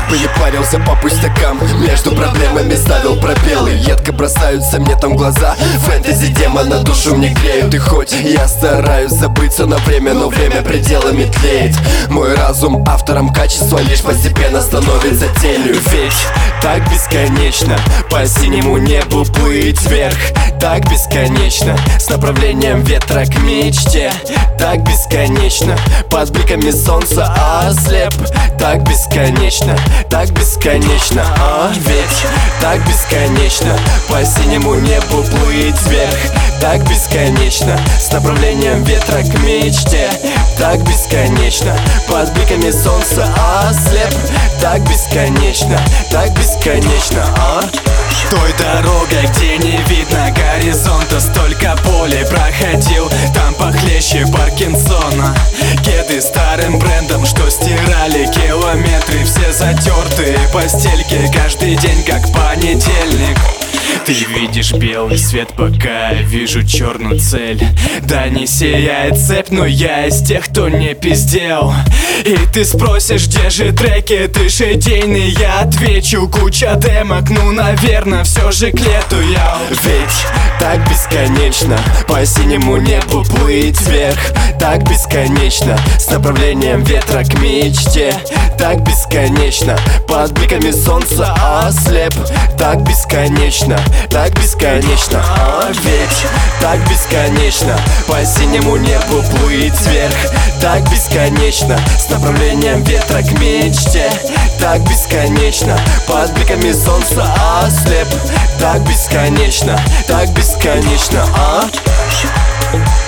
бы не парился по пустякам, между проблемами ставил пробелы. Едко бросаются мне там глаза, фэнтези демона душу мне греют. И хоть я стараюсь забыться на время, но время пределами тлеет. Мой разум автором качества лишь постепенно становится тенью. Ведь так бесконечно по синему небу плыть вверх, так бесконечно с направлением ветра к мечте, так бесконечно под бликами солнца ослеп, так бесконечно, ведь так бесконечно по синему небу плыть вверх, так бесконечно с направлением ветра к мечте, так бесконечно под бликами солнца ослеп, так бесконечно, той дорогой, где не видно горизонта, столько полей проходил, там похлеще Паркинсона. Кеды старым брендом, что стирали километры, все затертые постельки, каждый день как понедельник. Ты видишь белый свет, пока я вижу черную цель. Да не сияет цепь, но я из тех, кто не пиздел. И ты спросишь, где же треки, ты ж идейный, я отвечу, куча демок, ну наверное, все же к лету я. Ведь так бесконечно по синему небу плыть вверх, так бесконечно с направлением ветра к мечте, так бесконечно под бликами солнца ослеп, так бесконечно, ведь так бесконечно по синему небу плыть вверх, так бесконечно с направлением ветра к мечте, так бесконечно под бликами солнца ослеп, так бесконечно,